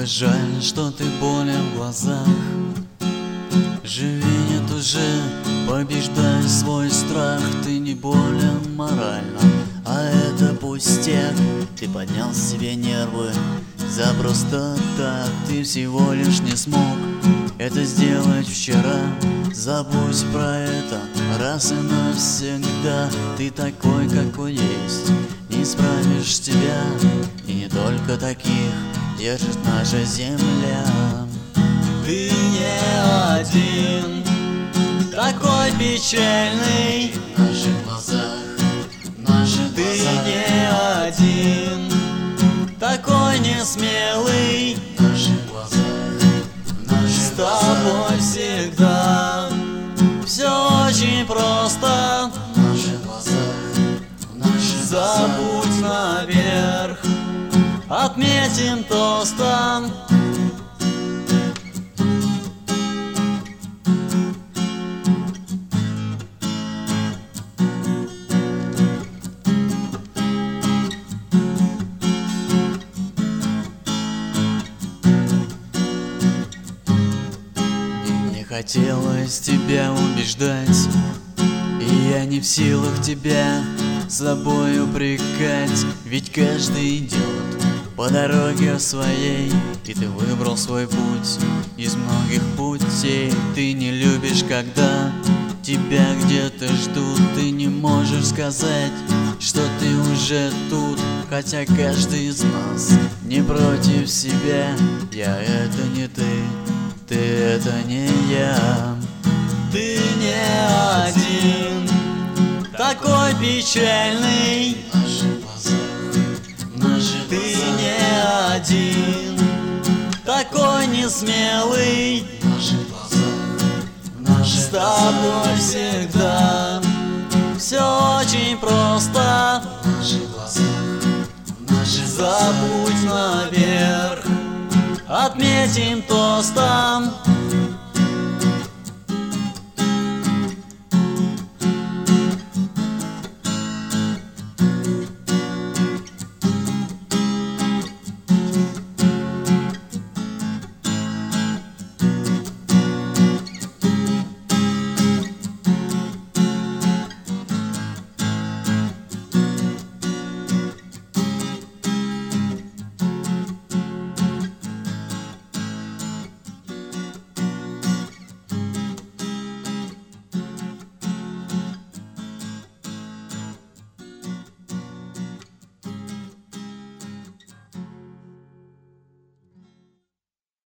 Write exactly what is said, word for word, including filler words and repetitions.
Немного жаль, что ты болен в глазах. Живи, нет уже, побеждай свой страх. Ты не болен морально, а это пустяк. Ты поднял себе нервы за просто так. Ты всего лишь не смог это сделать вчера. Забудь про это раз и навсегда. Ты такой, какой есть, не исправишь тебя. И не только таких держит наша земля. Ты не один, такой печальный в наших глазах, в наших Ты глазах. Не один, такой несмелый в наших глазах, в наших С тобой глазах. Всегда все очень просто в наших глазах, в наших Забудь глазах. Наверх, отметим тостом. Хотелось тебя убеждать, и я не в силах тебя с собой упрекать. Ведь каждый идет по дороге своей, и ты выбрал свой путь из многих путей. Ты не любишь, когда тебя где-то ждут. Ты не можешь сказать, что ты уже тут, хотя каждый из нас не против себя. Я — это не ты, ты — это не я. Ты не один, такой печальный в наших глазах, в наших Ты глазах. Не один, такой несмелый в наших глазах, в наших С тобой всегда все очень просто в наших глазах, в наших Забудь глазах. Наверх, отметим тостом.